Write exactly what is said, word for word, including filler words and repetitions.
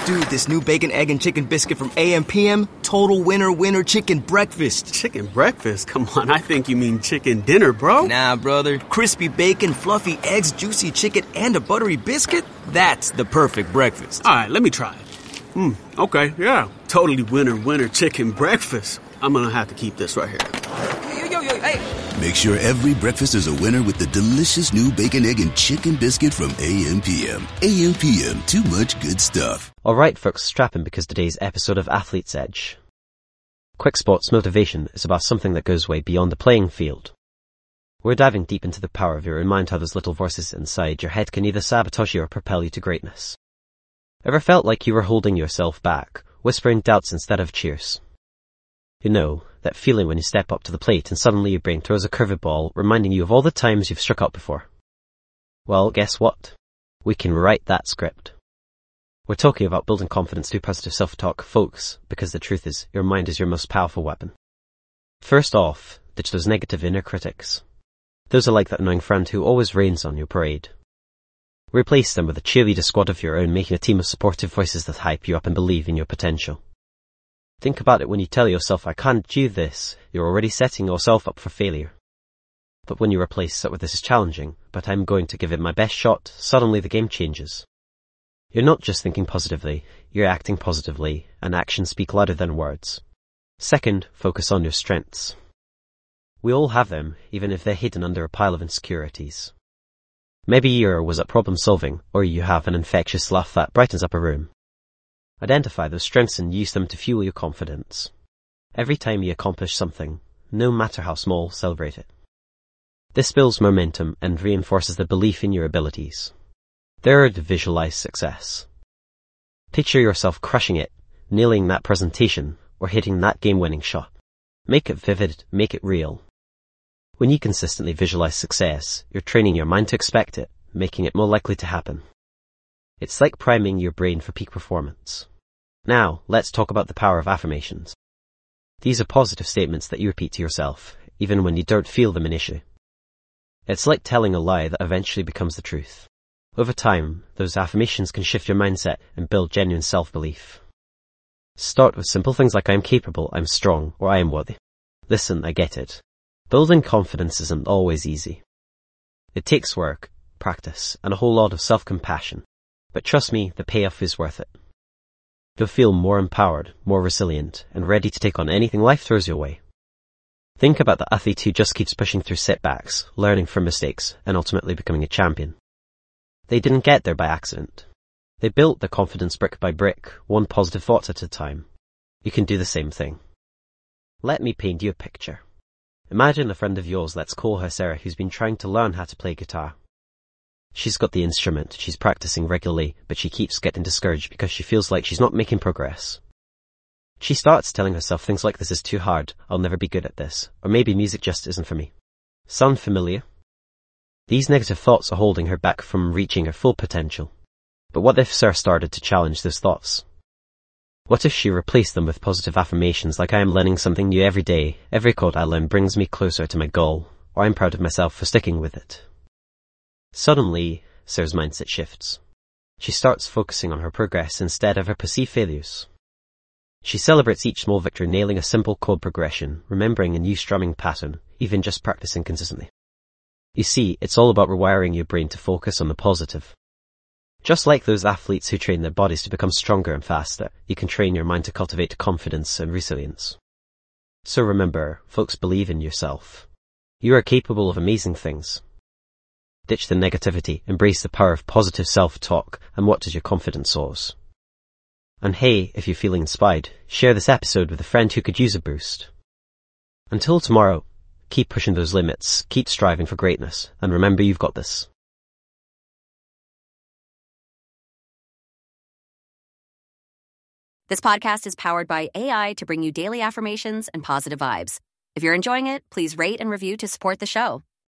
Dude, this new bacon, egg, and chicken biscuit from A M P M, total winner, winner chicken breakfast. Chicken breakfast? Come on, I think you mean chicken dinner, bro. Nah, brother. Crispy bacon, fluffy eggs, juicy chicken, and a buttery biscuit? That's the perfect breakfast. All right, let me try it. Hmm, okay, yeah. Totally winner, winner chicken breakfast. I'm gonna have to keep this right here. Yo, yo, yo, hey. Make sure every breakfast is a winner with the delicious new bacon, egg, and chicken biscuit from A M P M. A M P M, too much good stuff. Alright folks, strap in because today's episode of Athlete's Edge. Quick Sports Motivation is about something that goes way beyond the playing field. We're diving deep into the power of your own mind, how those little voices inside your head can either sabotage you or propel you to greatness. Ever felt like you were holding yourself back, whispering doubts instead of cheers? You know, that feeling when you step up to the plate and suddenly your brain throws a curveball reminding you of all the times you've struck out before. Well, guess what? We can write that script. We're talking about building confidence through positive self-talk, folks, because the truth is, your mind is your most powerful weapon. First off, ditch those negative inner critics. Those are like that annoying friend who always rains on your parade. Replace them with a cheerleader squad of your own, making a team of supportive voices that hype you up and believe in your potential. Think about it when you tell yourself, I can't do this, you're already setting yourself up for failure. But when you replace it with this is challenging, but I'm going to give it my best shot, suddenly the game changes. You're not just thinking positively, you're acting positively, and actions speak louder than words. Second, focus on your strengths. We all have them, even if they're hidden under a pile of insecurities. Maybe you're was at problem solving, or you have an infectious laugh that brightens up a room. Identify those strengths and use them to fuel your confidence. Every time you accomplish something, no matter how small, celebrate it. This builds momentum and reinforces the belief in your abilities. Third, visualize success. Picture yourself crushing it, nailing that presentation, or hitting that game-winning shot. Make it vivid, make it real. When you consistently visualize success, you're training your mind to expect it, making it more likely to happen. It's like priming your brain for peak performance. Now, let's talk about the power of affirmations. These are positive statements that you repeat to yourself, even when you don't feel them an issue. It's like telling a lie that eventually becomes the truth. Over time, those affirmations can shift your mindset and build genuine self-belief. Start with simple things like I am capable, I'm strong, or I am worthy. Listen, I get it. Building confidence isn't always easy. It takes work, practice, and a whole lot of self-compassion. But trust me, the payoff is worth it. You'll feel more empowered, more resilient, and ready to take on anything life throws your way. Think about the athlete who just keeps pushing through setbacks, learning from mistakes, and ultimately becoming a champion. They didn't get there by accident. They built their confidence brick by brick, one positive thought at a time. You can do the same thing. Let me paint you a picture. Imagine a friend of yours, let's call her Sarah, who's been trying to learn how to play guitar. She's got the instrument, she's practicing regularly, but she keeps getting discouraged because she feels like she's not making progress. She starts telling herself things like this is too hard, I'll never be good at this, or maybe music just isn't for me. Sound familiar? These negative thoughts are holding her back from reaching her full potential. But what if Sarah started to challenge those thoughts? What if she replaced them with positive affirmations like I am learning something new every day, every chord I learn brings me closer to my goal, or I'm proud of myself for sticking with it? Suddenly, Sarah's mindset shifts. She starts focusing on her progress instead of her perceived failures. She celebrates each small victory, nailing a simple chord progression, remembering a new strumming pattern, even just practicing consistently. You see, it's all about rewiring your brain to focus on the positive. Just like those athletes who train their bodies to become stronger and faster, you can train your mind to cultivate confidence and resilience. So remember, folks, believe in yourself. You are capable of amazing things. Ditch the negativity, embrace the power of positive self-talk, and what is your confidence source? And hey, if you're feeling inspired, share this episode with a friend who could use a boost. Until tomorrow, keep pushing those limits, keep striving for greatness, and remember you've got this. This podcast is powered by A I to bring you daily affirmations and positive vibes. If you're enjoying it, please rate and review to support the show.